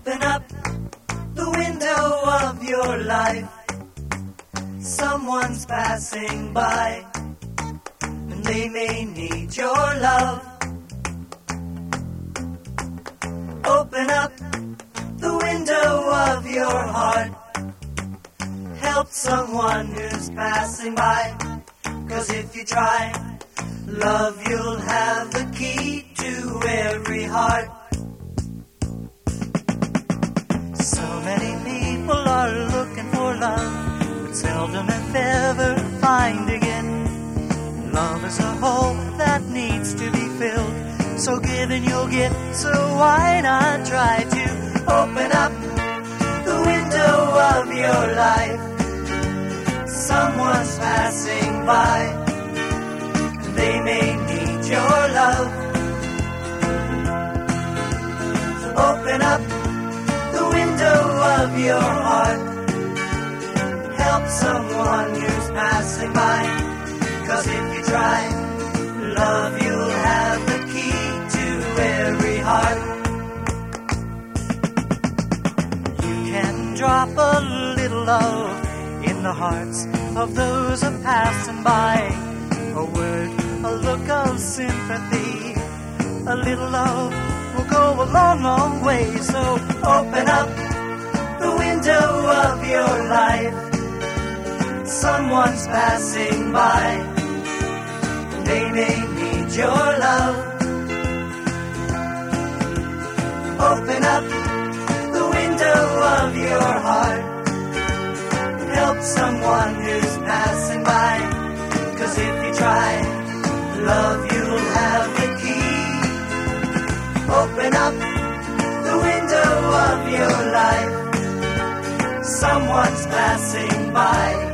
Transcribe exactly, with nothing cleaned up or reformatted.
Open up the window of your life. Someone's passing by, and they may need your love. Open up the window of your heart. Help someone who's passing by, 'cause if you try, love, you'll have the key to every heart. So many people are looking for love, but seldom if ever find again. Love is a hole that needs to be filled, so giving you'll get, so why not try to open up the window of your life. Someone's passing by, they may need your love. So open up the window of your heart. Help someone who's passing by, 'cause if you try, love, you'll have the key to every heart. You can drop a little love in the hearts of those who are passing by. A word, a look of sympathy, a little love will go a long, long way. So open up the window of your life. Someone's passing by, they may need your love. Open up the window of your heart. Help someone who's passing by, 'cause if you try, love, you'll have the key. Open up the window of your life. Someone's passing by.